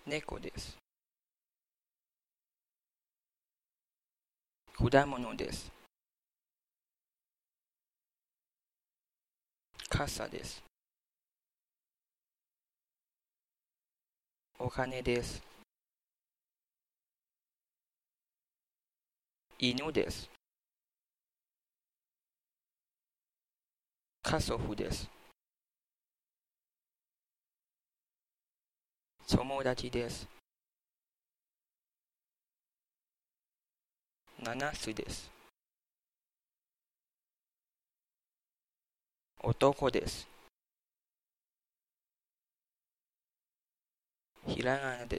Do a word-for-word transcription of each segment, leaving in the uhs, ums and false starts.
猫です。果物です。傘です。お金です。犬です。家族です。友達です。ナスです。男です。ひらがなです。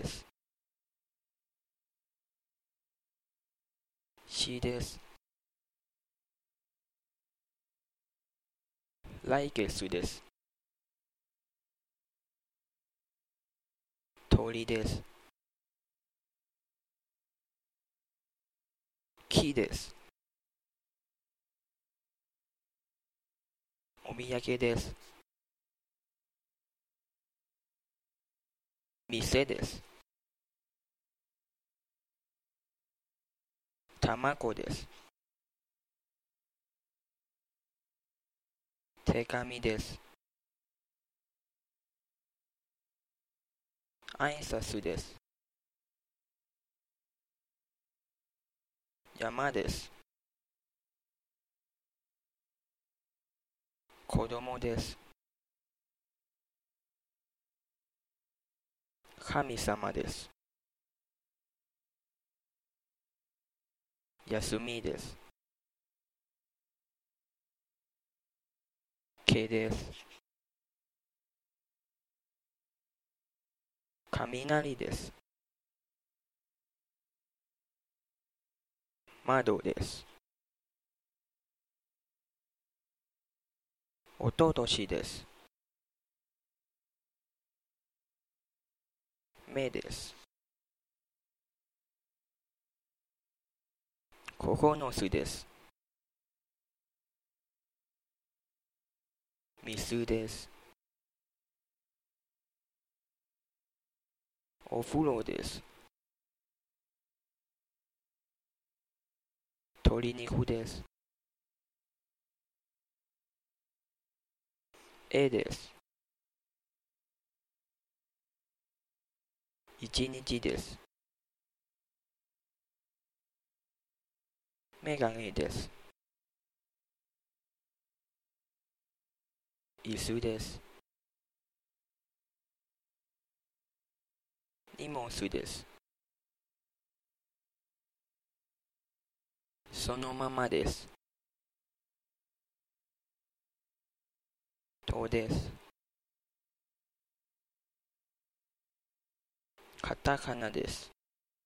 しです。来月です。鳥です。木です。お土産です。店です。卵です。手紙です。挨拶です。山です。子供です。神様です。休みです。毛です。雷です。窓です。おととしです。目です。ココノスです。水です。お風呂です。鶏肉です。絵です。一日です。メガネです。椅子です。荷物です。そのままです。とです。カタカナです。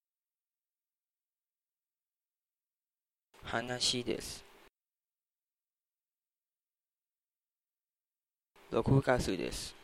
話です。ろくがつです。